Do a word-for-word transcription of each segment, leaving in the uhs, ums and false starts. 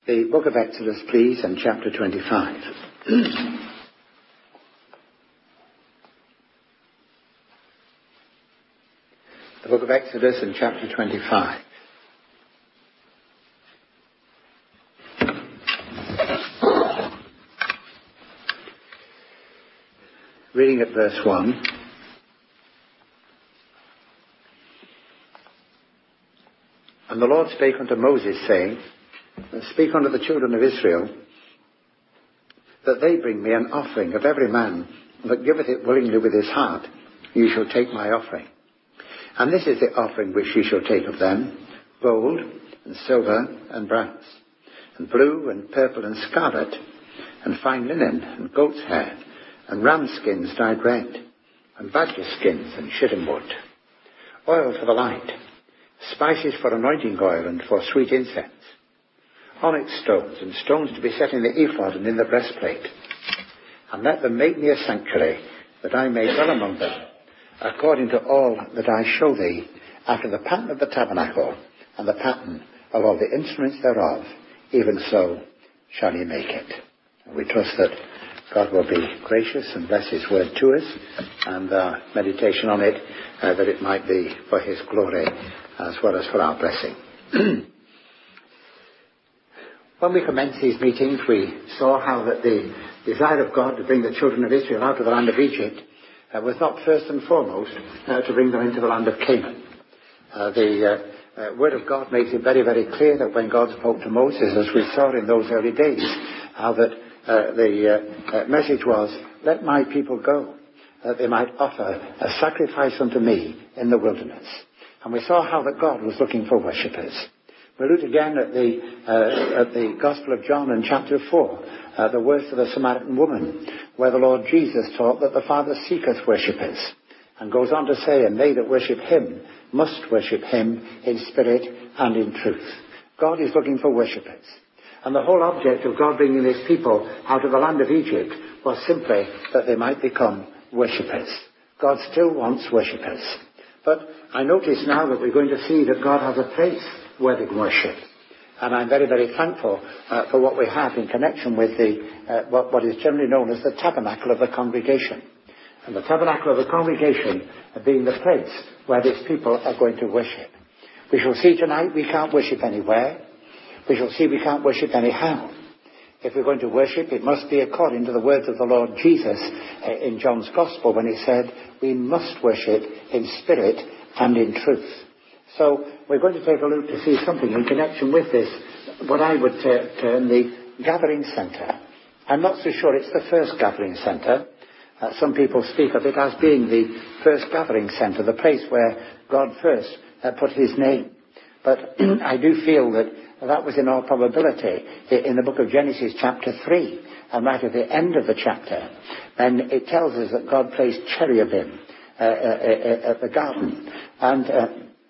The book of Exodus, please, and chapter twenty-five. The book of Exodus and chapter twenty-five. Reading at verse one. And the Lord spake unto Moses, saying, Speak unto the children of Israel, that they bring me an offering of every man that giveth it willingly with his heart. You shall take my offering. And this is the offering which ye shall take of them: gold, and silver, and brass, and blue, and purple, and scarlet, and fine linen, and goat's hair, and ram skins dyed red, and badger skins, and shittim wood, oil for the light, spices for anointing oil, and for sweet incense, onyx stones, and stones to be set in the ephod and in the breastplate. And let them make me a sanctuary, that I may dwell among them, according to all that I show thee, after the pattern of the tabernacle, and the pattern of all the instruments thereof, even so shall ye make it. And we trust that God will be gracious and bless his word to us, and our meditation on it, uh, that it might be for his glory as well as for our blessing. When we commenced these meetings, we saw how that the desire of God to bring the children of Israel out of the land of Egypt uh, was not first and foremost uh, to bring them into the land of Canaan. Uh, the uh, uh, Word of God makes it very, very clear that when God spoke to Moses, as we saw in those early days, how that uh, the uh, uh, message was, let my people go, that they might offer a sacrifice unto me in the wilderness. And we saw how that God was looking for worshippers. We looked again at the, uh, at the Gospel of John in chapter four, uh, the words of the Samaritan woman, where the Lord Jesus taught that the Father seeketh worshippers, and goes on to say, and they that worship him must worship him in spirit and in truth. God is looking for worshippers. And the whole object of God bringing his people out of the land of Egypt was simply that they might become worshippers. God still wants worshippers. But I notice now that we're going to see that God has a place worthy worship. And I'm very, very thankful uh, for what we have in connection with the uh, what, what is generally known as the tabernacle of the congregation. And the tabernacle of the congregation being the place where these people are going to worship. We shall see tonight we can't worship anywhere. We shall see we can't worship anyhow. If we're going to worship, it must be according to the words of the Lord Jesus uh, in John's Gospel, when he said, we must worship in spirit and in truth. So we're going to take a look to see something in connection with this, what I would uh, term the gathering centre. I'm not so sure it's the first gathering centre. Uh, some people speak of it as being the first gathering centre, the place where God first uh, put his name. But I do feel that that was in all probability in the book of Genesis chapter three, and right at the end of the chapter. And it tells us that God placed cherubim uh, uh, uh, at the garden. And uh,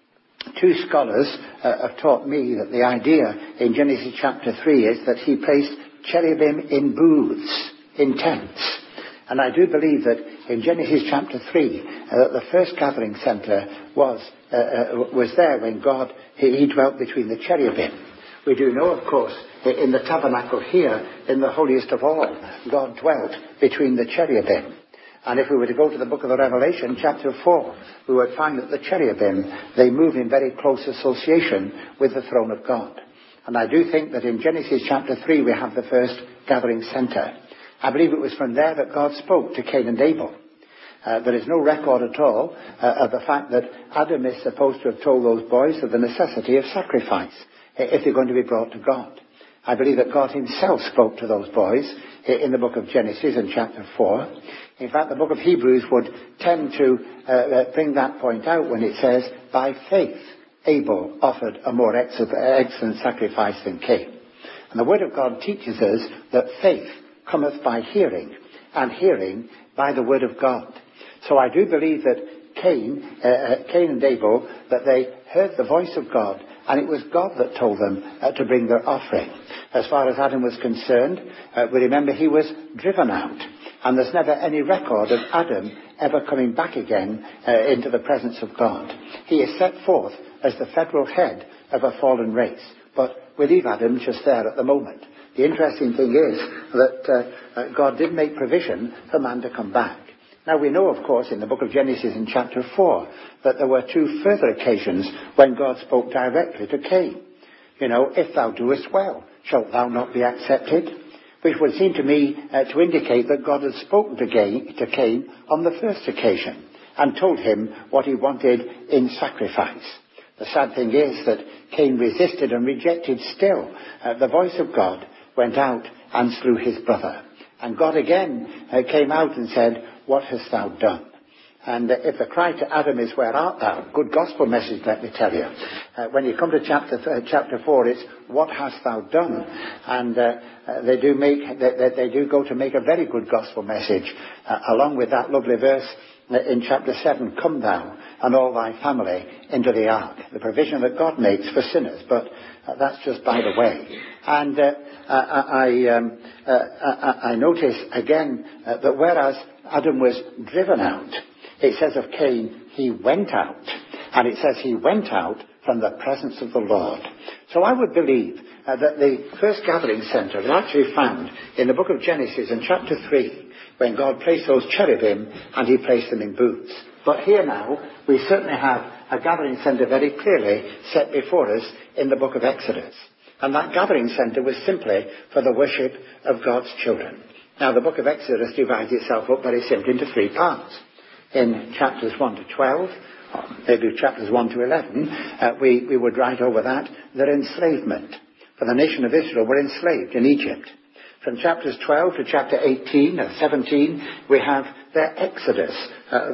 two scholars uh, have taught me that the idea in Genesis chapter three is that he placed cherubim in booths, in tents. And I do believe that in Genesis chapter three, uh, that the first gathering centre was uh, uh, was there when God, he, he dwelt between the cherubim. We do know, of course, in the tabernacle here, in the holiest of all, God dwelt between the cherubim. And if we were to go to the book of the Revelation, chapter four, we would find that the cherubim, they move in very close association with the throne of God. And I do think that in Genesis chapter three, we have the first gathering centre. I believe it was from there that God spoke to Cain and Abel. Uh, there is no record at all uh, of the fact that Adam is supposed to have told those boys of the necessity of sacrifice if they're going to be brought to God. I believe that God himself spoke to those boys in the book of Genesis in chapter four. In fact, the book of Hebrews would tend to uh, bring that point out when it says, by faith Abel offered a more excellent sacrifice than Cain. And the Word of God teaches us that faith cometh by hearing, and hearing by the Word of God. So I do believe that Cain, uh, Cain and Abel, that they heard the voice of God, and it was God that told them uh, to bring their offering. As far as Adam was concerned, uh, we remember he was driven out. And there's never any record of Adam ever coming back again uh, into the presence of God. He is set forth as the federal head of a fallen race. But we leave Adam just there at the moment. The interesting thing is that uh, uh, God did make provision for man to come back. Now we know, of course, in the book of Genesis in chapter four, that there were two further occasions when God spoke directly to Cain. You know, if thou doest well, shalt thou not be accepted? Which would seem to me uh, to indicate that God had spoken to Cain, to Cain on the first occasion and told him what he wanted in sacrifice. The sad thing is that Cain resisted and rejected still. Uh, the voice of God went out and slew his brother. And God again uh, came out and said, what hast thou done? And uh, if the cry to Adam is, where art thou? Good gospel message, let me tell you. Uh, when you come to chapter th- uh, chapter four, it's, what hast thou done? And uh, uh, they do make they, they, they do go to make a very good gospel message, uh, along with that lovely verse uh, in chapter seven, come thou and all thy family into the ark. The provision that God makes for sinners, but uh, that's just by the way. And uh, I, I, um, uh, I, I notice again uh, that whereas Adam was driven out, it says of Cain, he went out. And it says he went out from the presence of the Lord. So I would believe uh, that the first gathering centre is actually found in the book of Genesis in chapter three, when God placed those cherubim and he placed them in booths. But here now, we certainly have a gathering centre very clearly set before us in the book of Exodus. And that gathering centre was simply for the worship of God's children. Now, the book of Exodus divides itself up very simply into three parts. In chapters one to twelve, or maybe chapters one to eleven, uh, we, we would write over that their enslavement. For the nation of Israel were enslaved in Egypt. From chapters twelve to chapter eighteen or seventeen, we have their Exodus, uh,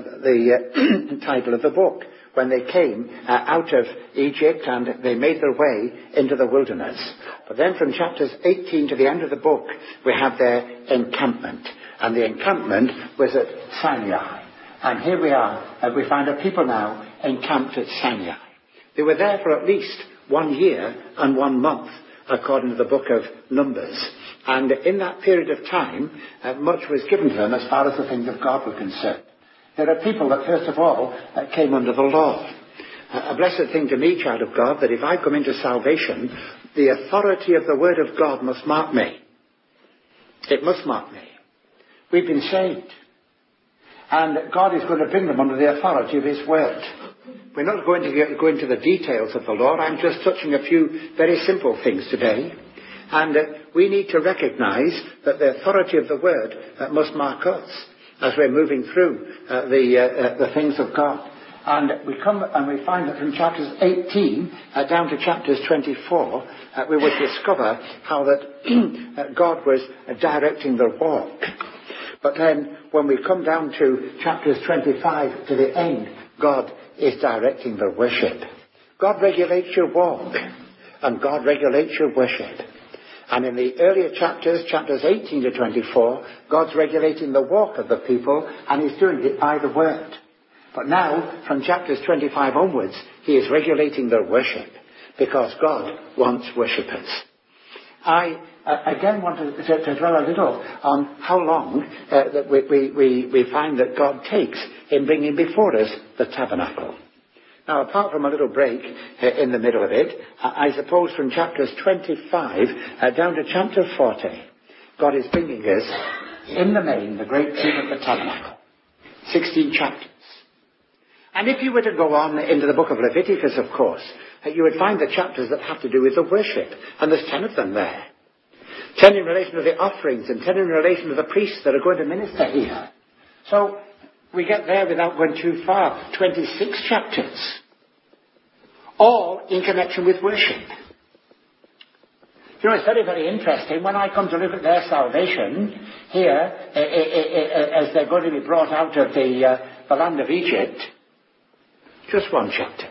the uh, title of the book, when they came uh, out of Egypt and they made their way into the wilderness. But then from chapters eighteen to the end of the book, we have their encampment. And the encampment was at Sinai. And here we are, uh, we find a people now encamped at Sinai. They were there for at least one year and one month, according to the book of Numbers. And in that period of time, uh, much was given to them as far as the things of God were concerned. There are people that, first of all, uh, came under the law. Uh, a blessed thing to me, child of God, that if I come into salvation, the authority of the Word of God must mark me. It must mark me. We've been saved. And God is going to bring them under the authority of His Word. We're not going to get, go into the details of the law. I'm just touching a few very simple things today. And uh, we need to recognize that the authority of the Word uh, must mark us as we're moving through uh, the, uh, uh, the things of God. And we come and we find that from chapters eighteen uh, down to chapters twenty-four, uh, we would discover how that uh, God was uh, directing their walk. But then when we come down to chapters twenty-five to the end, God is directing their worship. God regulates your walk, and God regulates your worship. And in the earlier chapters, chapters eighteen to twenty-four, God's regulating the walk of the people, and He's doing it by the Word. But now, from chapters twenty-five onwards, He is regulating their worship, because God wants worshippers. I uh, again want to, to, to dwell a little on how long uh, that we, we, we, we find that God takes in bringing before us the tabernacle. Now, apart from a little break uh, in the middle of it, I, I suppose from chapters twenty-five uh, down to chapter forty, God is bringing us, in the main, the great theme of the tabernacle. sixteen chapters. And if you were to go on into the book of Leviticus, of course, you would find the chapters that have to do with the worship. And there's ten of them there. Ten in relation to the offerings and ten in relation to the priests that are going to minister here. So we get there without going too far. twenty-six chapters. All in connection with worship. You know, it's very, very interesting. When I come to look at their salvation here, as they're going to be brought out of the, uh, the land of Egypt, just one chapter.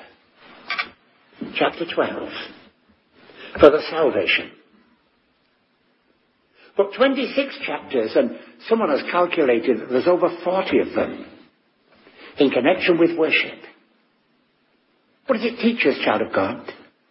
Chapter twelve. For the salvation. But twenty-six chapters, and someone has calculated that there's over forty of them in connection with worship. What does it teach us, child of God?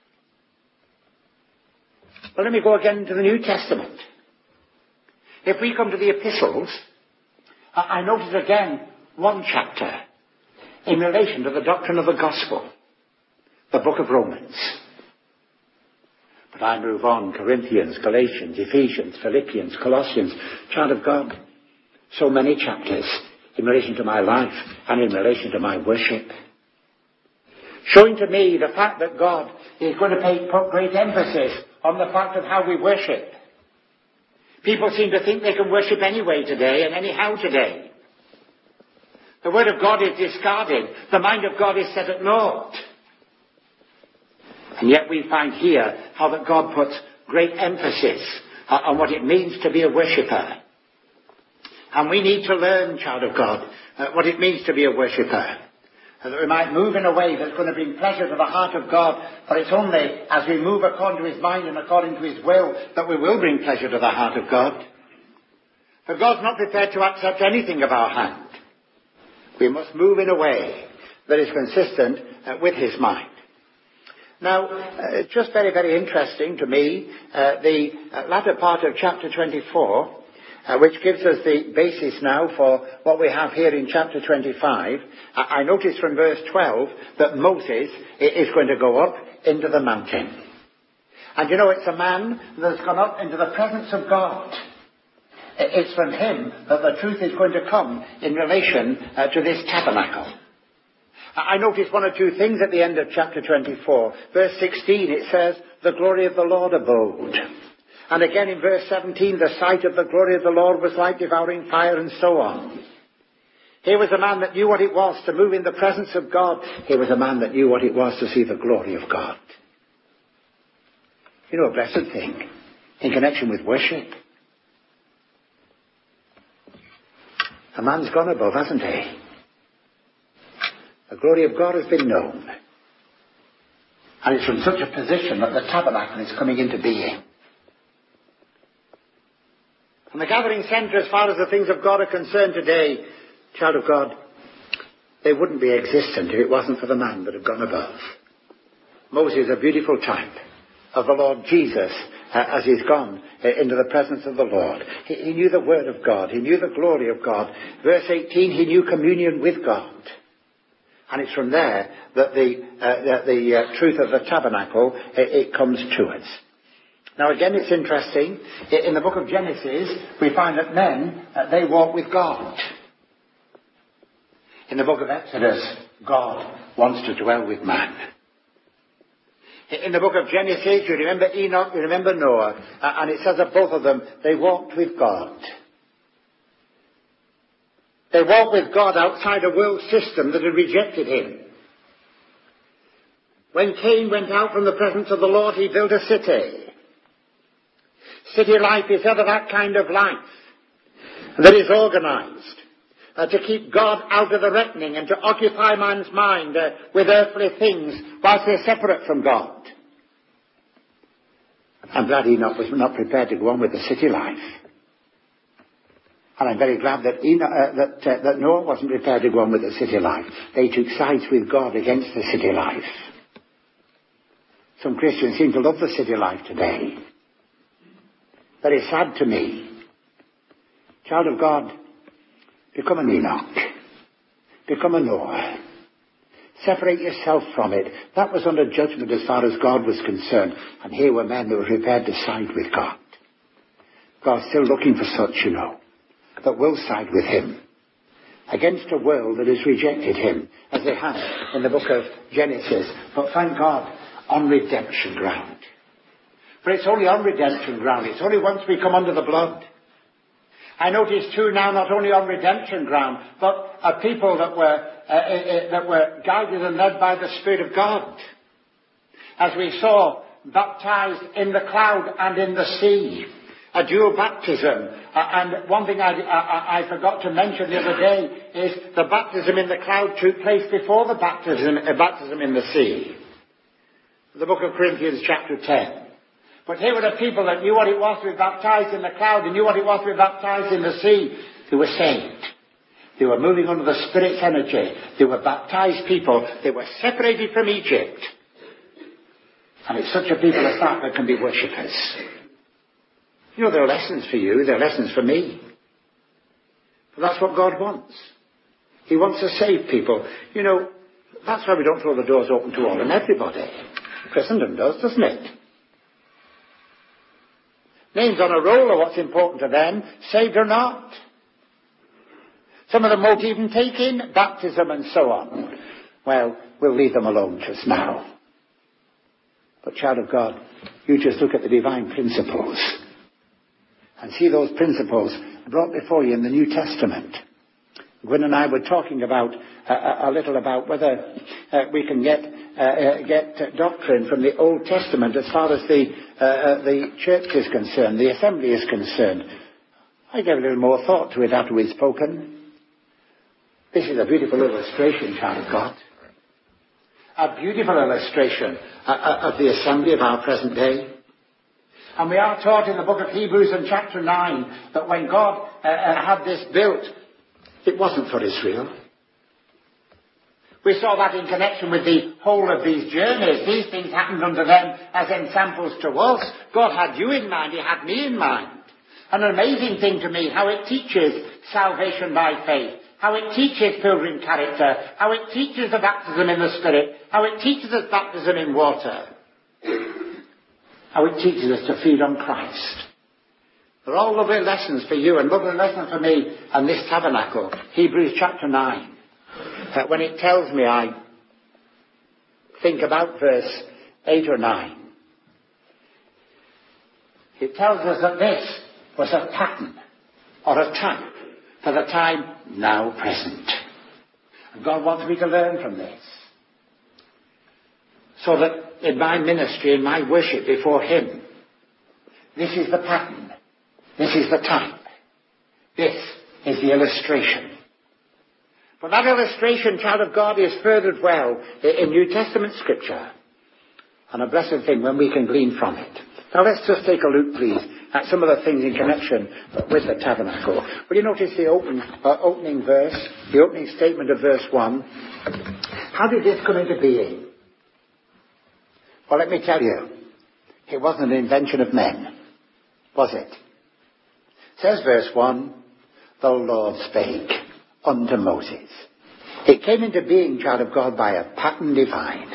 Well, let me go again to the New Testament. If we come to the epistles, I notice again one chapter in relation to the doctrine of the gospel, the book of Romans. But I move on, Corinthians, Galatians, Ephesians, Philippians, Colossians, child of God. So many chapters in relation to my life and in relation to my worship. Showing to me the fact that God is going to pay, put great emphasis on the fact of how we worship. People seem to think they can worship anyway today and anyhow today. The Word of God is discarded. The mind of God is set at naught. And yet we find here how that God puts great emphasis on what it means to be a worshipper. And we need to learn, child of God, uh, what it means to be a worshipper. Uh, that we might move in a way that's going to bring pleasure to the heart of God. For it's only as we move according to His mind and according to His will that we will bring pleasure to the heart of God. For God's not prepared to accept anything of our hand. We must move in a way that is consistent uh, with His mind. Now, uh, it's just very, very interesting to me, uh, the uh, latter part of chapter twenty-four, uh, which gives us the basis now for what we have here in chapter twenty-five. I, I notice from verse twelve that Moses is going to go up into the mountain. And you know, it's a man that's gone up into the presence of God. It's from him that the truth is going to come in relation uh, to this tabernacle. I notice one or two things at the end of chapter twenty-four. Verse sixteen, it says, the glory of the Lord abode. And again in verse seventeen, the sight of the glory of the Lord was like devouring fire, and so on. Here was a man that knew what it was to move in the presence of God. Here was a man that knew what it was to see the glory of God. You know, a blessed thing in connection with worship. A man's gone above, hasn't he? The glory of God has been known. And it's from such a position that the tabernacle is coming into being. And the gathering centre, as far as the things of God are concerned today, child of God, they wouldn't be existent if it wasn't for the man that had gone above. Moses is a beautiful type of the Lord Jesus uh, as he's gone uh, into the presence of the Lord. He, he knew the Word of God. He knew the glory of God. Verse eighteen, he knew communion with God. And it's from there that the, uh, that the uh, truth of the tabernacle, it, it comes to us. Now again, it's interesting. In the book of Genesis, we find that men, uh, they walk with God. In the book of Exodus, God wants to dwell with man. In the book of Genesis, you remember Enoch, you remember Noah, uh, and it says of both of them, they walked with God. They walked with God outside a world system that had rejected him. When Cain went out from the presence of the Lord, he built a city. City life is ever that kind of life that is organized uh, to keep God out of the reckoning and to occupy man's mind uh, with earthly things whilst they're separate from God. I'm glad Enoch was not prepared to go on with the city life. And I'm very glad that, Enoch, uh, that, uh, that Noah wasn't prepared to go on with the city life. They took sides with God against the city life. Some Christians seem to love the city life today. Very sad to me. Child of God, become an Enoch. Become a Noah. Separate yourself from it. That was under judgment as far as God was concerned. And here were men that were prepared to side with God. God's still looking for such, you know, that will side with him against a world that has rejected him, as they have in the book of Genesis. But thank God, on redemption ground. For it's only on redemption ground. It's only once we come under the blood. I notice too now, not only on redemption ground, but a people that were uh, uh, that were guided and led by the Spirit of God. As we saw, baptized in the cloud and in the sea. A dual baptism. Uh, and one thing I, I, I forgot to mention the other day is the baptism in the cloud took place before the baptism, uh, baptism in the sea. The book of Corinthians chapter ten. But here were the people that knew what it was to be baptized in the cloud. They knew what it was to be baptized in the sea. They were saved. They were moving under the Spirit's energy. They were baptized people. They were separated from Egypt. And it's such a people as that that can be worshippers. You know, there are lessons for you. There are lessons for me. But that's what God wants. He wants to save people. You know, that's why we don't throw the doors open to all and everybody. Christendom does, doesn't it? names on a roll are what's important to them, saved or not. Some of them won't even take in baptism and so on. Well, we'll leave them alone just now. But child of God, you just look at the divine principles and see those principles brought before you in the New Testament. Gwen and I were talking about uh, a little about whether uh, we can get uh, uh, get uh, doctrine from the Old Testament as far as the uh, uh, the church is concerned, the assembly is concerned. I gave a little more thought to it after we'd spoken. This is a beautiful illustration, child of God. A beautiful illustration uh, uh, of the assembly of our present day. And we are taught in the book of Hebrews in chapter nine that when God uh, uh, had this built, it wasn't for Israel. We saw that in connection with the whole of these journeys. These things happened unto them as examples to us. God had you in mind. He had me in mind. An amazing thing to me, how it teaches salvation by faith. How it teaches pilgrim character. How it teaches the baptism in the Spirit. How it teaches us baptism in water. How it teaches us to feed on Christ. They're all lovely lessons for you and lovely lessons for me and this tabernacle. Hebrews chapter nine. Uh, when it tells me, I think about verse eight or nine. It tells us that this was a pattern or a type for the time now present. And God wants me to learn from this. So that in my ministry, in my worship before Him, this is the pattern. This is the type. This is the illustration. But that illustration, child of God, is furthered well in New Testament scripture. And a blessed thing when we can glean from it. Now let's just take a look, please, at some of the things in connection with the tabernacle. Will you notice the open, uh, opening verse, the opening statement of verse one? How did this come into being? Well, let me tell you, it wasn't an invention of men, was it? Says verse one, the Lord spake unto Moses. It came into being, child of God, by a pattern divine.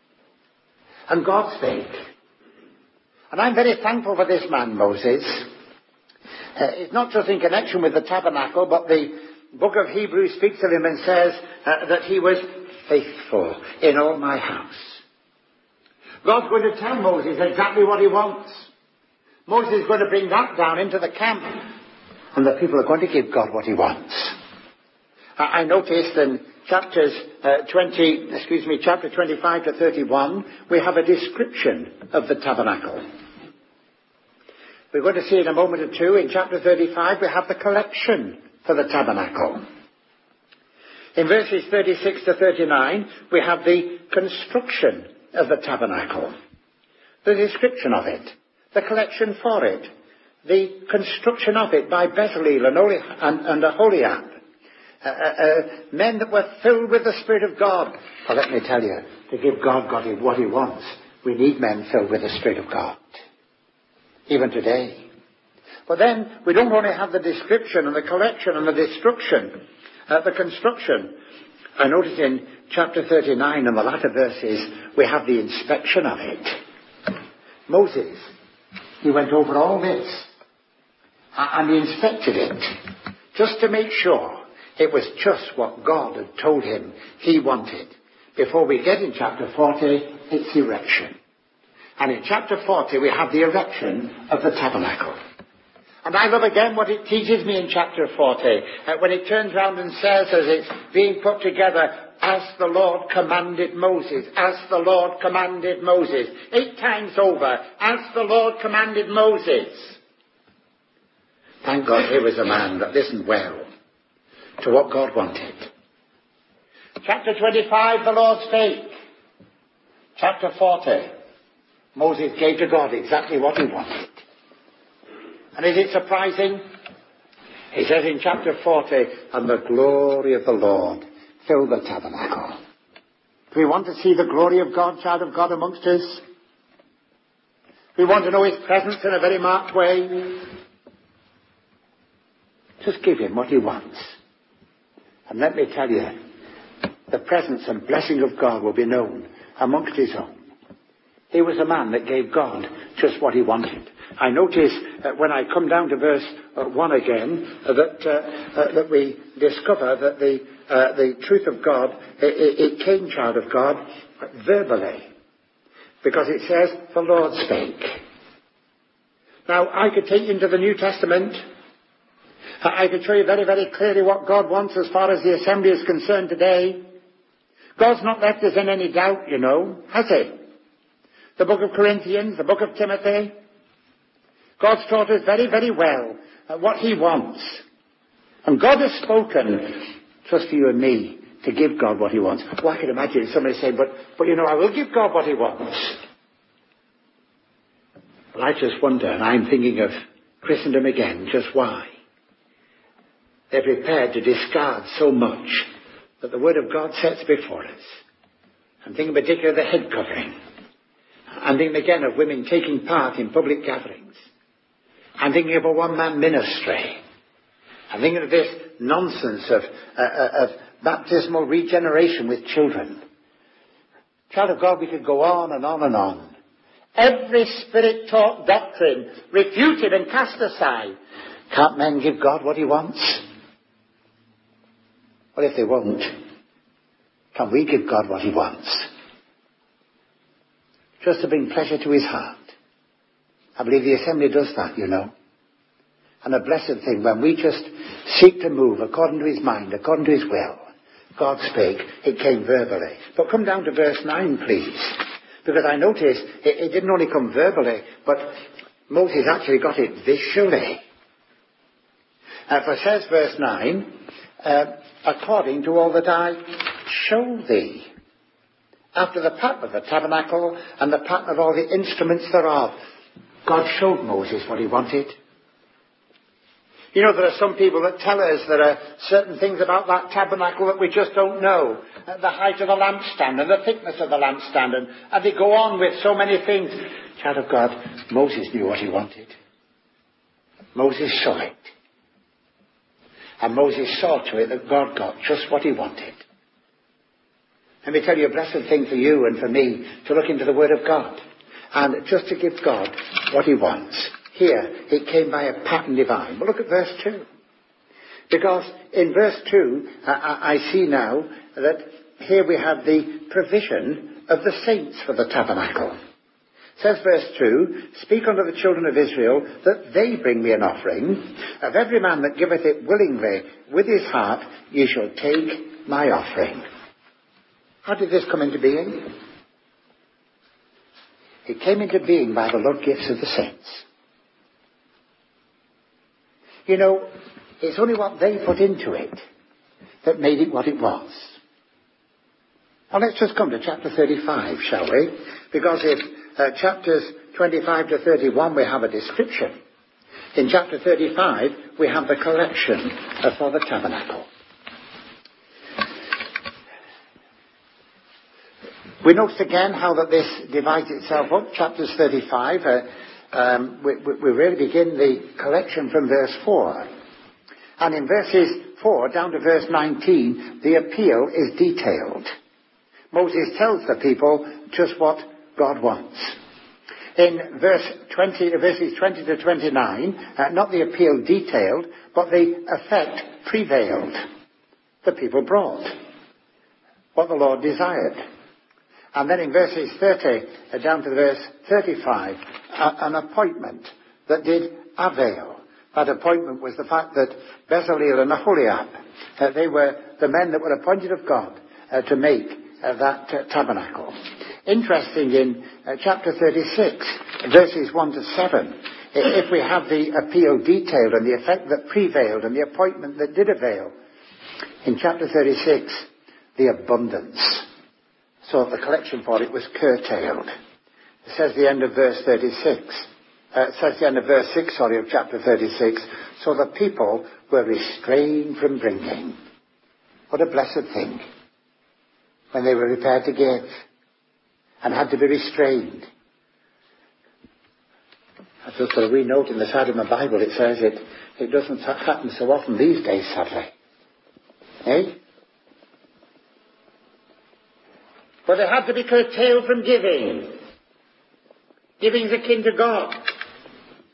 And God spake. And I'm very thankful for this man, Moses. Uh, it's not just in connection with the tabernacle, but the book of Hebrews speaks of him and says uh, that he was faithful in all my house. God's going to tell Moses exactly what he wants. Moses is going to bring that down into the camp. And the people are going to give God what he wants. I noticed in chapters uh, twenty, excuse me, chapter twenty-five to thirty-one, we have a description of the tabernacle. We're going to see in a moment or two, in chapter thirty-five, we have the collection for the tabernacle. In verses thirty-six to thirty-nine, we have the construction of the tabernacle. The description of it. The collection for it. The construction of it by Bezalel and, Oli- and, and Aholiab. Uh, uh, uh, men that were filled with the Spirit of God. Well, let me tell you, to give God, God what he wants, we need men filled with the Spirit of God. Even today. But then, we don't only have the description and the collection and the destruction, uh, the construction. I notice in chapter thirty-nine and the latter verses, we have the inspection of it. Moses, he went over all this. And he inspected it, just to make sure it was just what God had told him he wanted. Before we get in chapter forty, it's erection. And in chapter forty, we have the erection of the tabernacle. And I love again what it teaches me in chapter forty, uh, when it turns round and says, as it's being put together, as the Lord commanded Moses, as the Lord commanded Moses. Eight times over, as the Lord commanded Moses. Thank God here was a man that listened well to what God wanted. Chapter twenty-five, the Lord spake. Chapter forty, Moses gave to God exactly what he wanted. And is it surprising? He says in chapter forty, and the glory of the Lord filled the tabernacle. Do we want to see the glory of God, child of God, amongst us? We want to know his presence in a very marked way. Just give him what he wants. And let me tell you, the presence and blessing of God will be known amongst his own. He was a man that gave God just what he wanted. I notice uh, when I come down to verse uh, one again uh, that uh, uh, that we discover that the uh, the truth of God, it, it came, child of God, verbally, because it says the Lord spake. Now I could take you into the New Testament. I could show you very, very clearly what God wants as far as the assembly is concerned today. God's not left us in any doubt, you know, has he? The book of Corinthians, the book of Timothy. God's taught us very, very well uh, what he wants. And God has spoken just for you and me to give God what he wants. Well, I can imagine somebody saying, but, but you know, I will give God what he wants. Well, I just wonder, and I'm thinking of Christendom again, just why? They're prepared to discard so much that the Word of God sets before us. I'm thinking in particular of the head covering. I'm thinking again of women taking part in public gatherings. I'm thinking of a one-man ministry. I'm thinking of this nonsense of, uh, of baptismal regeneration with children. Child of God, we could go on and on and on. Every spirit-taught doctrine refuted and cast aside. Can't men give God what he wants? Well, if they won't, can we give God what he wants? Just to bring pleasure to his heart. I believe the assembly does that, you know. And a blessed thing when we just seek to move according to his mind, according to his will. God spake, it came verbally. But come down to verse nine, please. Because I notice it, it didn't only come verbally, but Moses actually got it visually. Uh, for it says verse nine, uh, according to all that I show thee. After the pattern of the tabernacle and the pattern of all the instruments thereof. God showed Moses what he wanted. You know, there are some people that tell us there are certain things about that tabernacle that we just don't know. Uh, the height of the lampstand and the thickness of the lampstand. And, and they go on with so many things. Child of God, Moses knew what he wanted. Moses saw it. And Moses saw to it that God got just what he wanted. Let me tell you a blessed thing for you and for me to look into the Word of God. And just to give God what he wants. Here, it came by a pattern divine. But look at verse two. Because in verse two, I, I see now that here we have the provision of the saints for the tabernacle. Says verse two, speak unto the children of Israel that they bring me an offering. Of every man that giveth it willingly with his heart, ye shall take my offering. How did this come into being? It came into being by the love gifts of the saints. You know, it's only what they put into it that made it what it was. Now let's just come to chapter thirty-five, shall we? Because if uh, chapters twenty-five to thirty-one we have a description, in chapter thirty-five we have the collection uh, for the tabernacle. We notice again how that this divides itself up. Chapters thirty-five, uh, um, we, we really begin the collection from verse four. And in verses four down to verse nineteen, the appeal is detailed. Moses tells the people just what God wants. In verse twenty, verses twenty to twenty-nine, uh, not the appeal detailed, but the effect prevailed. The people brought what the Lord desired. And then in verses thirty uh, down to verse thirty-five, uh, an appointment that did avail. That appointment was the fact that Bezalel and Aholiab, uh, they were the men that were appointed of God uh, to make uh, that uh, tabernacle. Interesting in uh, chapter thirty-six, verses one to seven, if we have the appeal detailed and the effect that prevailed and the appointment that did avail. In chapter thirty-six, the abundance. So the collection for it was curtailed. It says the end of verse thirty-six. Uh, it says the end of verse six, sorry, of chapter thirty-six. So the people were restrained from bringing. What a blessed thing. When they were prepared to give. And had to be restrained. I've just got a wee note in the side of my Bible. It says it, it doesn't happen so often these days, sadly. Eh? But they had to be curtailed from giving. Giving is akin to God.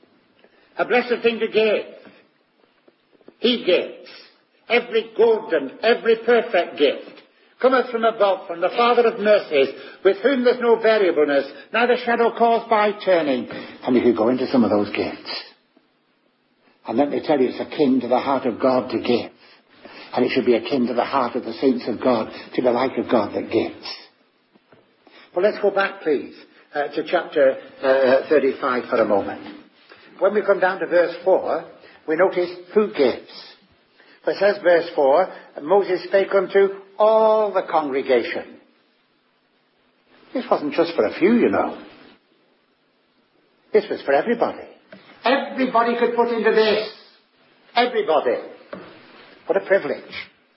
A blessed thing to give. He gives. Every good and every perfect gift cometh from above, from the Father of mercies, with whom there's no variableness, neither shadow caused by turning. And if you go into some of those gifts, and let me tell you, it's akin to the heart of God to give. And it should be akin to the heart of the saints of God, to the like of God that gives. Well, let's go back, please, uh, to chapter uh, thirty-five for a moment. When we come down to verse four, we notice who gives. For it says, verse four, Moses spake unto all the congregation. This wasn't just for a few, you know. This was for everybody. Everybody could put into this. Everybody. What a privilege.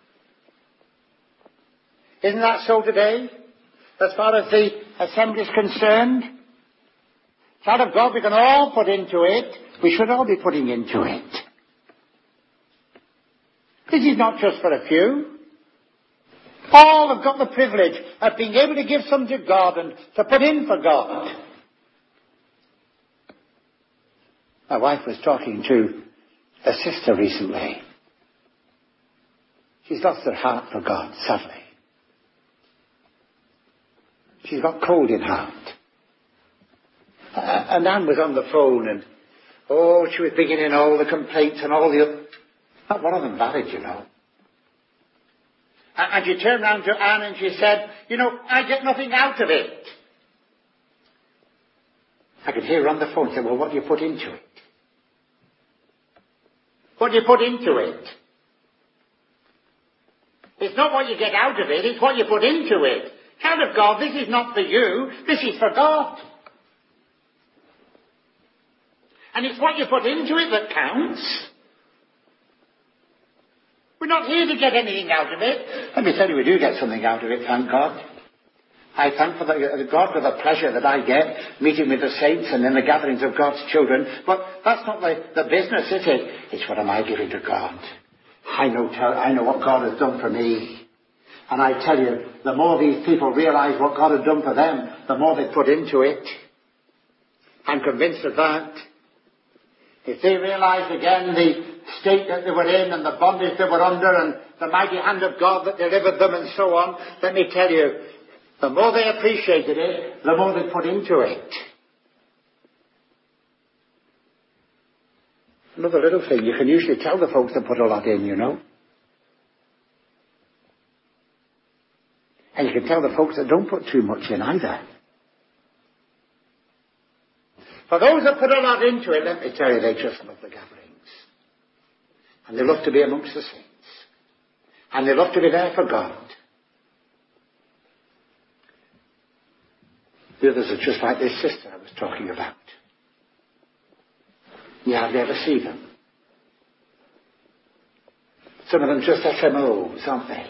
Isn't that so today? As far as the assembly is concerned? Child of God, we can all put into it. We should all be putting into it. This is not just for a few. All have got the privilege of being able to give some to God and to put in for God. My wife was talking to a sister recently. She's lost her heart for God, sadly. She's got cold in heart. Uh, and Anne was on the phone and, oh, she was bringing in all the complaints and all the other. Not one of them valid, you know. And, and she turned round to Anne and she said, you know, I get nothing out of it. I could hear her on the phone say, well, what do you put into it? What do you put into it? It's not what you get out of it, it's what you put into it. Child of God, this is not for you, this is for God. And it's what you put into it that counts. We're not here to get anything out of it. Let me tell you, we do get something out of it, thank God. I thank for the, God for the pleasure that I get meeting with the saints and in the gatherings of God's children. But that's not the, the business, is it? It's what am I giving to God? I know, I know what God has done for me. And I tell you, the more these people realize what God has done for them, the more they put into it. I'm convinced of that. If they realize again the state that they were in and the bondage they were under and the mighty hand of God that delivered them and so on, let me tell you, the more they appreciated it, the more they put into it. Another little thing, you can usually tell the folks that put a lot in, you know. And you can tell the folks that don't put too much in either. For those that put a lot into it, let me tell you, they just love the gatherings. And they love to be amongst the saints. And they love to be there for God. The others are just like this sister I was talking about. You hardly ever see them. Some of them just S M Os, aren't they?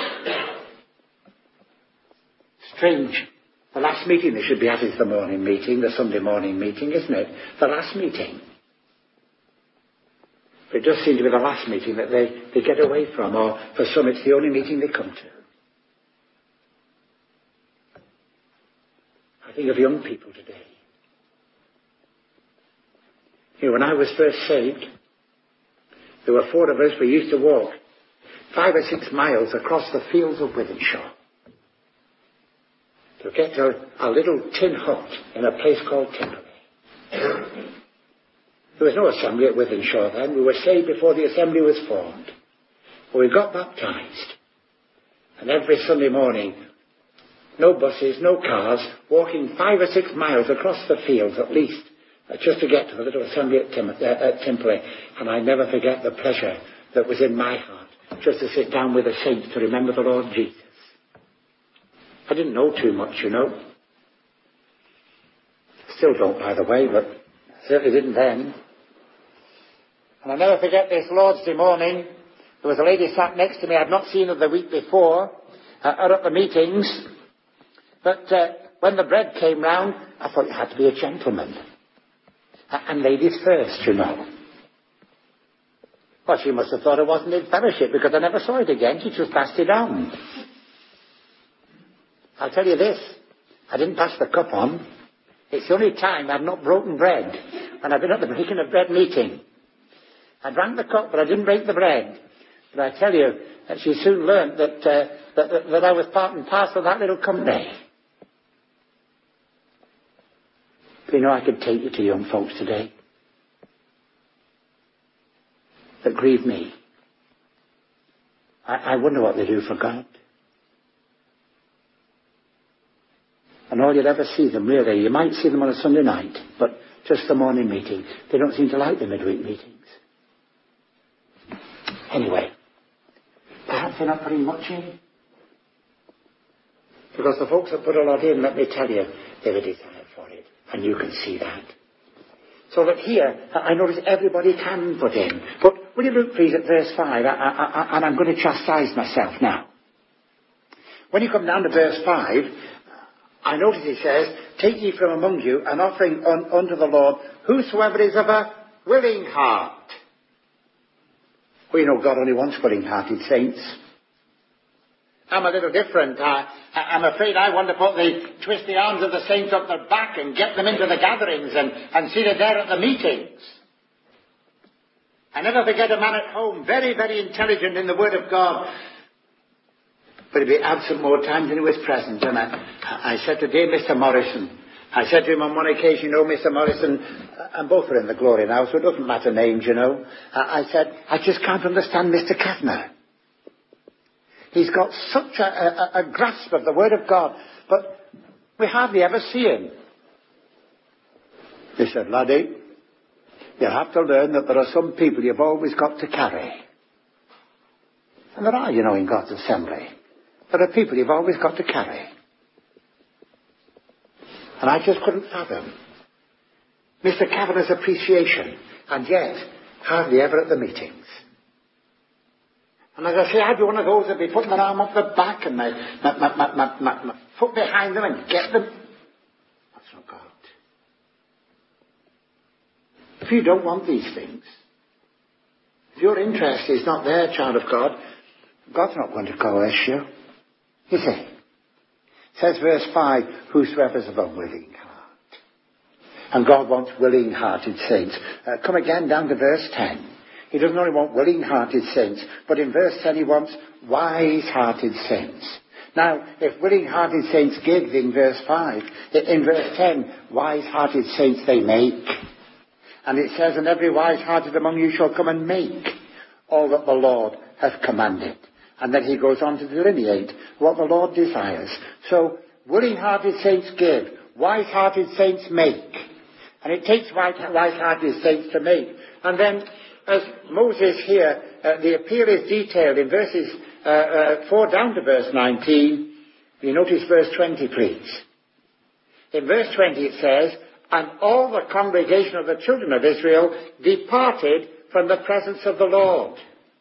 Strange. The last meeting they should be at is the morning meeting, the Sunday morning meeting, isn't it? The last meeting. But it does seem to be the last meeting that they, they get away from, or for some it's the only meeting they come to. I think of young people today. You know, when I was first saved, there were four of us. We used to walk five or six miles across the fields of Wythenshawe to get to a little tin hut in a place called Temple. There was no assembly at Wythenshawe then. We were saved before the assembly was formed. But we got baptized. And every Sunday morning, no buses, no cars, walking five or six miles across the fields at least, uh, just to get to the little assembly at, Tim- uh, at Timperley. And I never forget the pleasure that was in my heart, just to sit down with the saints to remember the Lord Jesus. I didn't know too much, you know. Still don't, by the way, but certainly didn't then. And I'll never forget this Lord's Day morning. There was a lady sat next to me I'd not seen her the week before, uh, out at the meetings. But uh, when the bread came round, I thought you had to be a gentleman. Uh, and ladies first, you know. Well, she must have thought I wasn't in fellowship because I never saw it again. She just passed it on. I'll tell you this. I didn't pass the cup on. It's the only time I've not broken bread. and I'd been at the breaking of bread meeting. I drank the cup, but I didn't break the bread. But I tell you, that she soon learned that, uh, that, that, that I was part and parcel of that little company. But you know, I could take you to young folks today that grieve me. I, I wonder what they do for God. And all you'll ever see them, really, you might see them on a Sunday night, but just the morning meeting. They don't seem to like the midweek meetings. Anyway, perhaps they're not putting much in. Because the folks that put a lot in, let me tell you, they've a desire for it. And you can see that. So that here, I notice everybody can put in. But will you look please at verse five, I, I, I, and I'm going to chastise myself now. When you come down to verse five, I notice it says, take ye from among you an offering un, unto the Lord, whosoever is of a willing heart. Well, you know, God only wants willing-hearted saints. I'm a little different. I, I, I'm afraid I want to put the, twist the arms of the saints up their back and get them into the gatherings and, and see that they're at the meetings. I never forget a man at home, very, very intelligent in the Word of God, but he'd be absent more times than he was present. And I, I said to dear Mister Morrison, I said to him on one occasion, you know, Mister Morrison, and both are in the glory now, so it doesn't matter names, you know. I said, I just can't understand Mister Kavanagh. He's got such a, a, a grasp of the Word of God, but we hardly ever see him. He said, laddie, you'll have to learn that there are some people you've always got to carry. And there are, you know, in God's assembly. There are people you've always got to carry. And I just couldn't fathom Mister Kavanagh's appreciation, and yet hardly ever at the meetings. And as I say, I'd be one of those that'd be putting their arm up the back and my, my, my, my, my, my, my foot behind them and get them. That's not God. If you don't want these things, if your interest is not there, child of God, God's not going to coerce you. Is he? It says verse five, whosoever is of a willing heart. And God wants willing-hearted saints. Uh, come again down to verse ten. He doesn't only want willing-hearted saints, but in verse ten he wants wise-hearted saints. Now, if willing-hearted saints give in verse five, in verse ten, wise-hearted saints they make. And it says, and every wise-hearted among you shall come and make all that the Lord hath commanded. And then he goes on to delineate what the Lord desires. So, willing-hearted saints give, wise-hearted saints make. And it takes wise-hearted saints to make. And then, as Moses here, uh, the appeal is detailed in verses uh, uh, four down to verse nineteen. You notice verse twenty, please. In verse twenty it says, and all the congregation of the children of Israel departed from the presence of the Lord.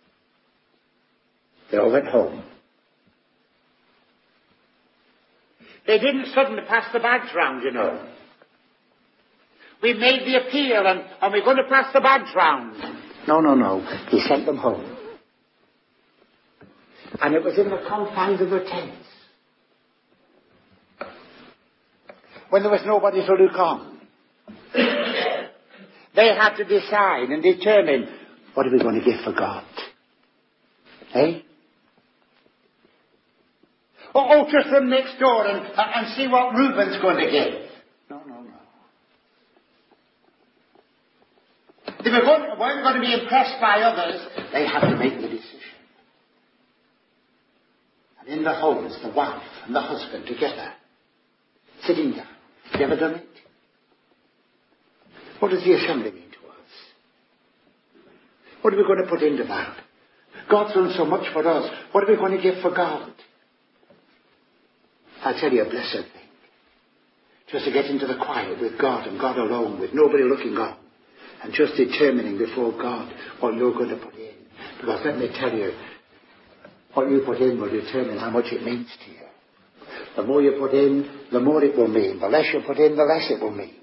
They all went home. They didn't suddenly pass the bags round, you know. We made the appeal and, and we're going to pass the bags round. No, no, no. He sent them home. And it was in the confines of the tents. When there was nobody to look on. They had to decide and determine, what are we going to give for God? Eh? Or oh, just run next door and, and see what Reuben's going to give. No, no, no. They were going, weren't going to be impressed by others. They had to make the decision. And in the homes, the wife and the husband together, sitting down. Have you ever done it? What does the assembly mean to us? What are we going to put into that? God's done so much for us. What are we going to give for God? I tell you a blessed thing. Just to get into the quiet with God and God alone, with nobody looking on. And just determining before God what you're going to put in. Because let me tell you, what you put in will determine how much it means to you. The more you put in, the more it will mean. The less you put in, the less it will mean.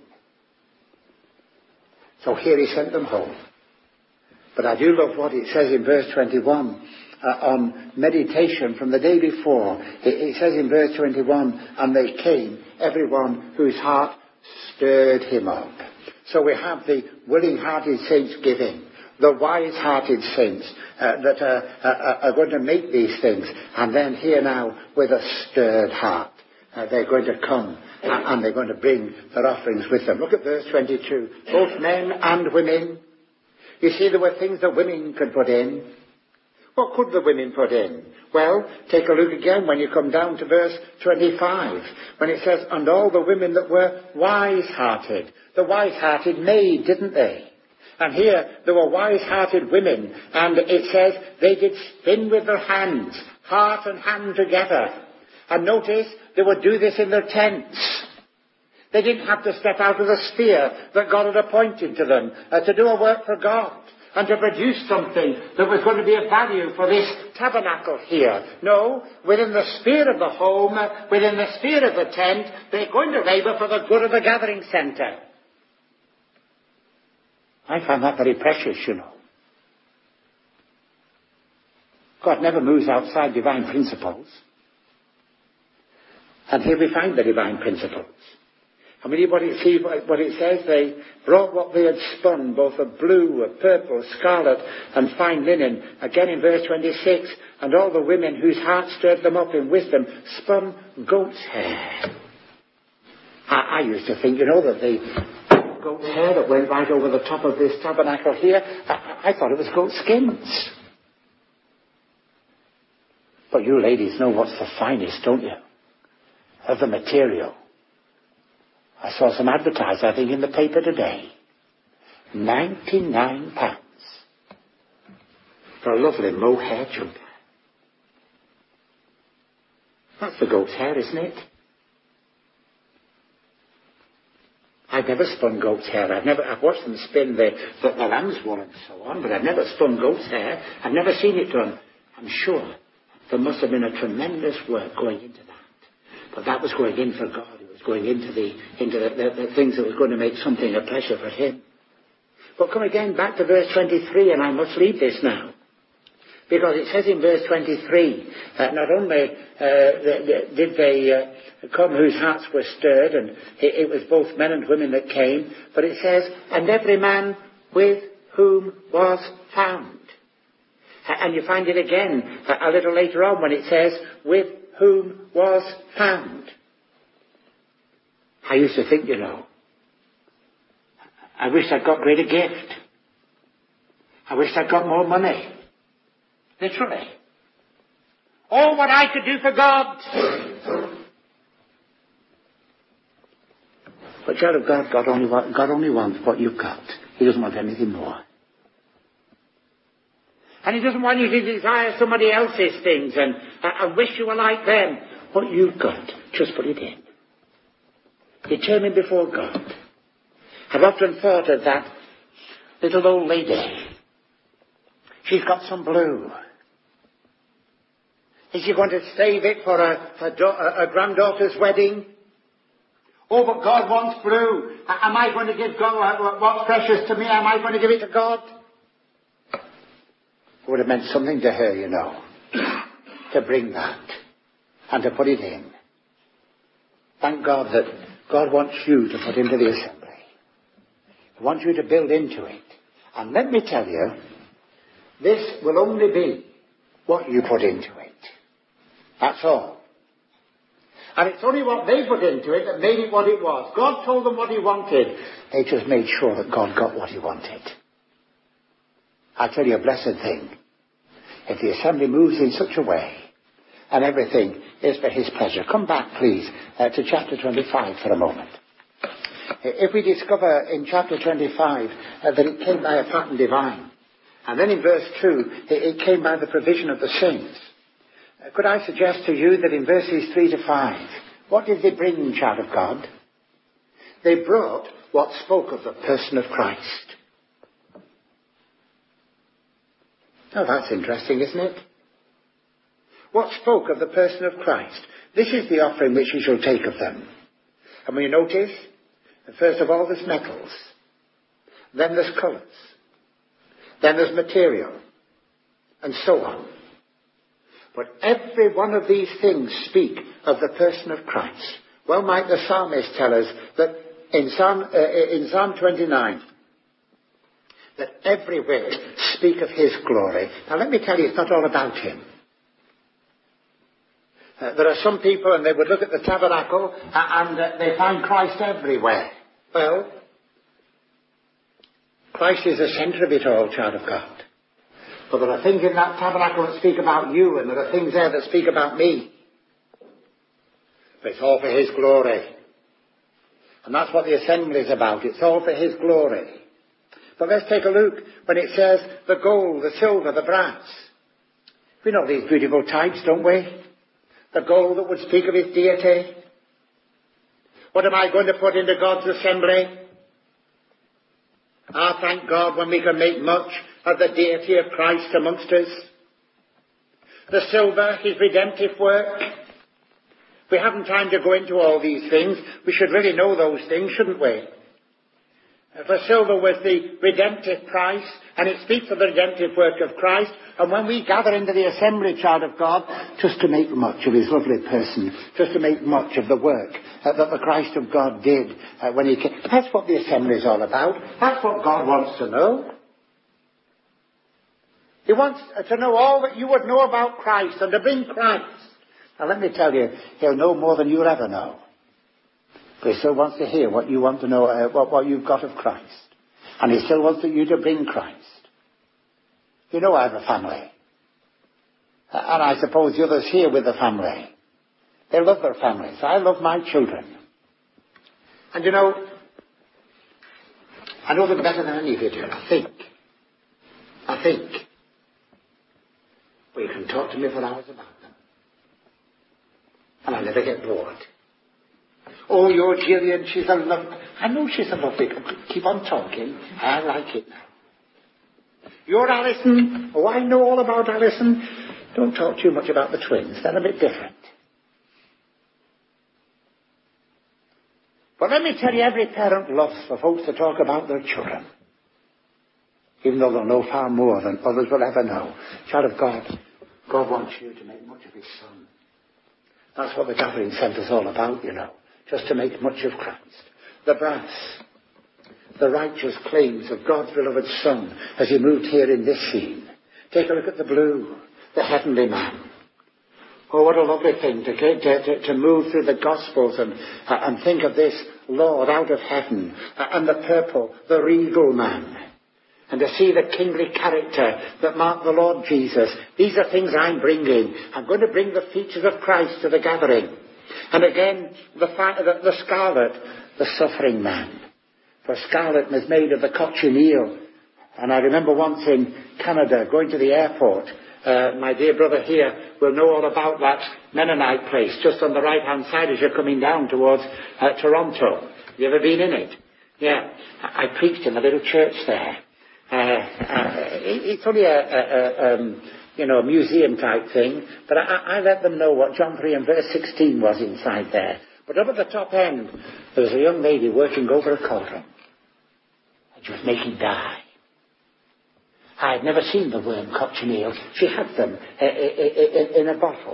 So here he sent them home. But I do love what it says in verse twenty-one uh, on meditation from the day before. It, it says in verse twenty-one, and they came, everyone whose heart stirred him up. So we have the willing-hearted saints giving, the wise-hearted saints uh, that are, uh, are going to make these things. And then here now, with a stirred heart, uh, they're going to come and, and they're going to bring their offerings with them. Look at verse twenty-two. Both men and women. You see, there were things that women could put in. What could the women put in? Well, take a look again when you come down to verse twenty-five, when it says, and all the women that were wise-hearted. The wise-hearted made, didn't they? And here, there were wise-hearted women, and it says, they did spin with their hands, heart and hand together. And notice, they would do this in their tents. They didn't have to step out of the sphere that God had appointed to them uh, to do a work for God and to produce something that was going to be of value for this tabernacle here. No, within the sphere of the home, within the sphere of the tent, they're going to labour for the good of the gathering centre. I find that very precious, you know. God never moves outside divine principles. And here we find the divine principles. I mean, what it, see what it says, they brought what they had spun, both of blue, of purple, scarlet, and fine linen. Again in verse twenty-six, and all the women whose hearts stirred them up in wisdom spun goat's hair. I, I used to think, you know, that the goat's hair that went right over the top of this tabernacle here, I, I thought it was goat skins. But you ladies know what's the finest, don't you? Of the material. I saw some advertised, I think, in the paper today. ninety-nine pounds for a lovely mohair jumper. That's the goat's hair, isn't it? I've never spun goat's hair. I've never, I've watched them spin the, the, the lamb's wool and so on, but I've never spun goat's hair. I've never seen it done. I'm sure there must have been a tremendous work going into that. But that was going in for God. It was going into the into the, the, the things that was going to make something a pleasure for Him. But come again back to verse twenty-three, and I must read this now. Because it says in verse twenty-three, uh, not only uh, did they uh, come whose hearts were stirred, and it, it was both men and women that came, but it says, and every man with whom was found. And you find it again a, a little later on when it says, with whom was found. I used to think, you know, I wish I'd got greater gift. I wish I'd got more money. Literally. Oh, what I could do for God. But child of God, God only, want, God only wants what you've got. He doesn't want anything more. And He doesn't want you to desire somebody else's things and, uh, and wish you were like them. What you've got, just put it in. Determined before God. I've often thought of that little old lady. She's got some blue. Is she going to save it for a, a, a, a granddaughter's wedding? Oh, but God wants blue. Am I going to give God what's precious to me? Am I going to give it to God? It would have meant something to her, you know, to bring that and to put it in. Thank God that God wants you to put into the assembly. He wants you to build into it. And let me tell you, this will only be what you put into it. That's all. And it's only what they put into it that made it what it was. God told them what He wanted. They just made sure that God got what He wanted. I'll tell you a blessed thing. If the assembly moves in such a way, and everything is for His pleasure. Come back, please, uh, to chapter twenty-five for a moment. If we discover in chapter twenty-five uh, that it came by a pattern divine, and then in verse two, it, it came by the provision of the saints, uh, could I suggest to you that in verses three to five, what did they bring, child of God? They brought what spoke of the person of Christ. Oh, that's interesting, isn't it? What spoke of the person of Christ? This is the offering which He shall take of them. And when you notice, first of all there's metals, then there's colours, then there's material, and so on. But every one of these things speak of the person of Christ. Well might the psalmist tell us that in Psalm, uh, in Psalm twenty-nine, that everywhere speak of his glory. Now let me tell you, it's not all about him. Uh, there are some people, and they would look at the tabernacle, uh, and uh, they find Christ everywhere. Well, Christ is the centre of it all, child of God. But there are things in that tabernacle that speak about you, and there are things there that speak about me. But it's all for his glory. And that's what the assembly is about. It's all for his glory. But let's take a look when it says the gold, the silver, the brass. We know these beautiful types, don't we? The gold that would speak of his deity. What am I going to put into God's assembly? Ah, thank God when we can make much of the deity of Christ amongst us. The silver, his redemptive work. We haven't time to go into all these things. We should really know those things, shouldn't we? For silver was the redemptive price, and it speaks of the redemptive work of Christ. And when we gather into the assembly, child of God, just to make much of his lovely person, just to make much of the work uh, that the Christ of God did uh, when he came. That's what the assembly is all about. That's what God wants to know. He wants to know all that you would know about Christ and to bring Christ. Now let me tell you, he'll know more than you'll ever know. But he still wants to hear what you want to know, uh, what, what you've got of Christ. And he still wants you to bring Christ. You know I have a family. And I suppose the others here with the family. They love their families. I love my children. And you know, I know them better than any of you do, I think. I think. But you can talk to me for hours about them. And I never get bored. Oh, your Gillian, she's a lovely... I know she's a lovely... Keep on talking. I like it now. Your Alison. Oh, I know all about Alison. Don't talk too much about the twins. They're a bit different. But let me tell you, every parent loves for folks to talk about their children. Even though they'll know far more than others will ever know. Child of God, God wants you to make much of his Son. That's what the gathering centre's all about, you know. Just to make much of Christ. The brass, the righteous claims of God's beloved Son as he moved here in this scene. Take a look at the blue, the heavenly man. Oh, what a lovely thing to, to, to move through the Gospels and, uh, and think of this Lord out of heaven. Uh, and the purple, the regal man. And to see the kingly character that marked the Lord Jesus. These are things I'm bringing. I'm going to bring the features of Christ to the gathering. And again, the, the, the scarlet, the suffering man. For scarlet is made of the cochineal. And I remember once in Canada, going to the airport, uh, my dear brother here will know all about that Mennonite place, just on the right-hand side as you're coming down towards uh, Toronto. Have you ever been in it? Yeah. I, I preached in a little church there. Uh, uh, it, it's only a... a, a um, you know, a museum-type thing, but I, I let them know what John three and verse sixteen was inside there. But up at the top end, there was a young lady working over a cauldron. And she was making dye. I had never seen the worm cochineal. She had them in a bottle.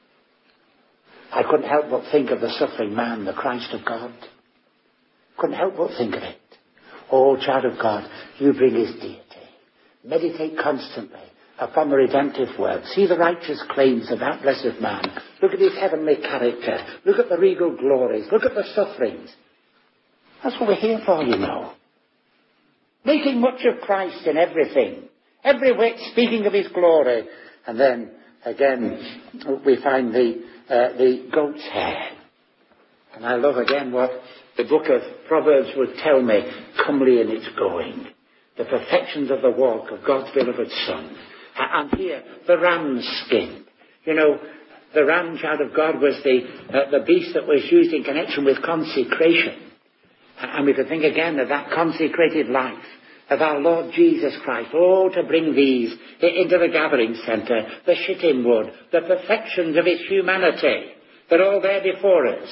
I couldn't help but think of the suffering man, the Christ of God. Couldn't help but think of it. Oh, child of God, you bring his deity. Meditate constantly upon the redemptive work. See the righteous claims of that blessed man. Look at his heavenly character. Look at the regal glories. Look at the sufferings. That's what we're here for, you know. Making much of Christ in everything. Every whit speaking of his glory. And then, again, we find the, uh, the goat's hair. And I love again what the book of Proverbs would tell me. Comely in its going. The perfections of the walk of God's beloved Son. And here, the ram's skin. You know, the ram, child of God, was the uh, the beast that was used in connection with consecration. And we can think again of that consecrated life of our Lord Jesus Christ. Oh, to bring these into the gathering centre, the shittim wood, the perfections of his humanity. They're all there before us.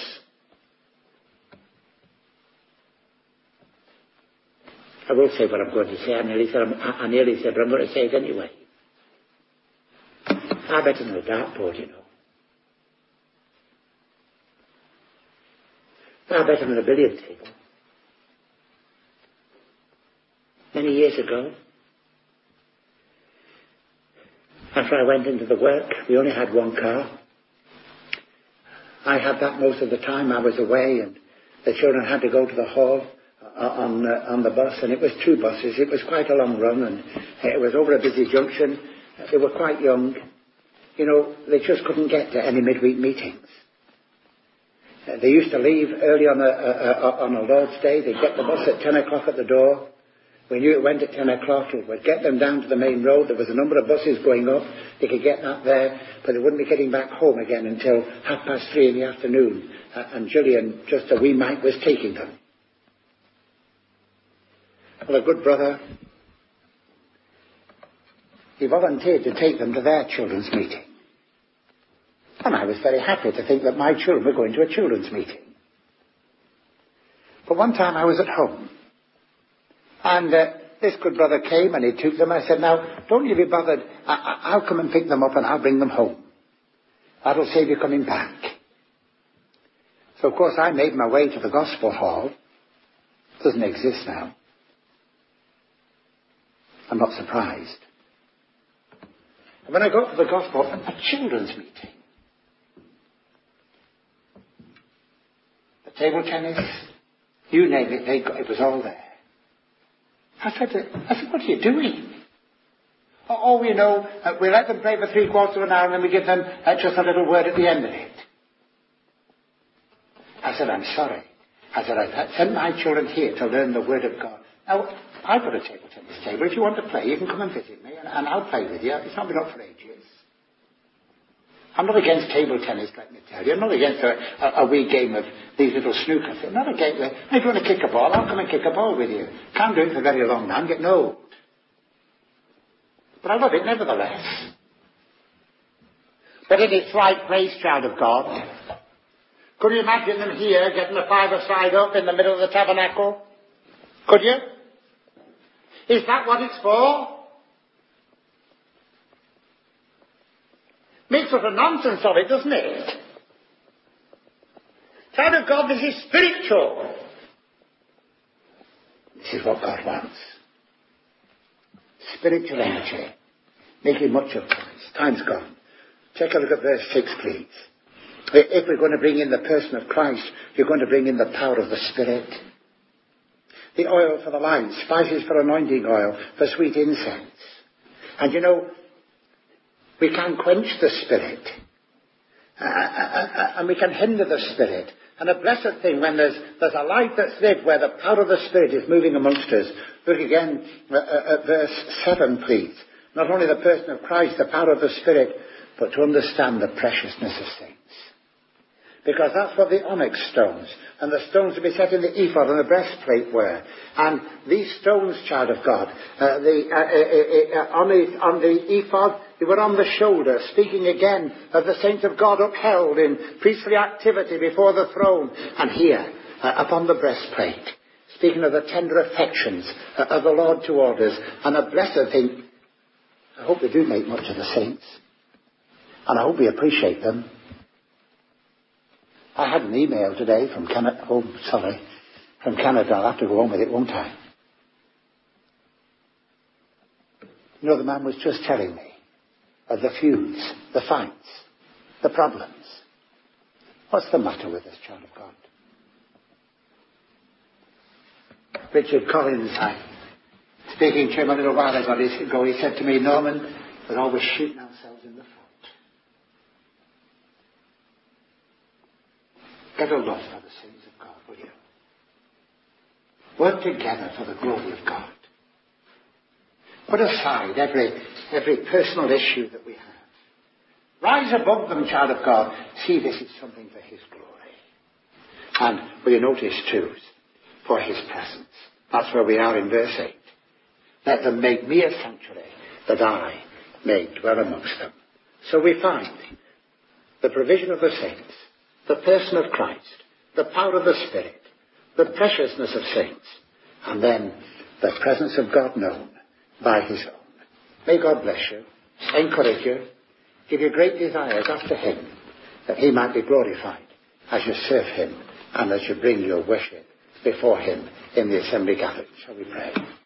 I will say what I'm going to say. I nearly said, I nearly said, but I'm going to say it anyway. Far better than a dartboard, you know. Far better than a billiard table. many years ago. After I went into the work, we only had one car. I had that most of the time. I was away, and the children had to go to the hall on uh, on the bus, and it was two buses. It was quite a long run, and it was over a busy junction. They were quite young. You know, they just couldn't get to any midweek meetings. Uh, they used to leave early on a, a, a, on a Lord's Day. They'd get the bus at ten o'clock at the door. We knew it went at ten o'clock. It would get them down to the main road. There was a number of buses going up. They could get that there, but they wouldn't be getting back home again until half past three in the afternoon. Uh, and Julian, just a wee mite, was taking them. Well, a good brother, he volunteered to take them to their children's meeting. And I was very happy to think that my children were going to a children's meeting. But one time I was at home, and uh, this good brother came and he took them. I said, now, don't you be bothered. I- I'll come and pick them up and I'll bring them home. That'll save you coming back. So, of course, I made my way to the gospel hall. It doesn't exist now. I'm not surprised. And when I got to the gospel, a children's meeting. The table tennis, you name it, they got, it was all there. I said, I said, what are you doing? Oh, you know, uh, we let them play for three quarters of an hour and then we give them uh, just a little word at the end of it. I said, I'm sorry. I said, I sent my children here to learn the Word of God. Now, I've got a table tennis table. If you want to play, you can come and visit me and, and I'll play with you. It's not been up for ages. I'm not against table tennis, let me tell you. I'm not against a, a, a wee game of these little snooker things. Not against it. If you want to kick a ball, I'll come and kick a ball with you. Can't do it for very long now. I'm getting old. But I love it nevertheless. But in its right place, child of God, could you imagine them here getting a five-a-side up in the middle of the tabernacle? Could you? Is that what it's for? Makes sort of nonsense of it, doesn't it? Child of God, this is spiritual. This is what God wants. Spiritual energy. Making much of Christ. Time's gone. Take a look at verse six, please. If we're going to bring in the person of Christ, you're going to bring in the power of the Spirit. The oil for the light, spices for anointing oil, for sweet incense. And you know, we can quench the Spirit. Uh, uh, uh, and we can hinder the Spirit. And a blessed thing when there's, there's a light that's lit where the power of the Spirit is moving amongst us. Look again uh, uh, at verse seven, please. Not only the person of Christ, the power of the Spirit, but to understand the preciousness of saints. Because that's what the onyx stones and the stones to be set in the ephod and the breastplate were. And these stones, child of God, uh, the, uh, uh, uh, on, the, on the ephod, they were on the shoulder, speaking again of the saints of God upheld in priestly activity before the throne. And here, uh, upon the breastplate, speaking of the tender affections uh, of the Lord toward us. And a blessed thing, I hope we do make much of the saints. And I hope we appreciate them. I had an email today from Canada, oh, sorry, from Canada. I'll have to go on with it, won't I? You know, the man was just telling me of the feuds, the fights, the problems. What's the matter with this child of God? Richard Collins, I, speaking to him a little while ago, he said to me, Norman, we're always shooting ourselves in the foot. Get a love for the sins of God, will you? Work together for the glory of God. Put aside every, every personal issue that we have. Rise above them, child of God. See, this is something for His glory. And will you notice too, for His presence. That's where we are in verse eight. Let them make me a sanctuary, that I may dwell amongst them. So we find the provision of the saints, the person of Christ, the power of the Spirit, the preciousness of saints, and then the presence of God known by His own. May God bless you, encourage you, give you great desires after Him, that He might be glorified as you serve Him and as you bring your worship before Him in the assembly gathered. Shall we pray?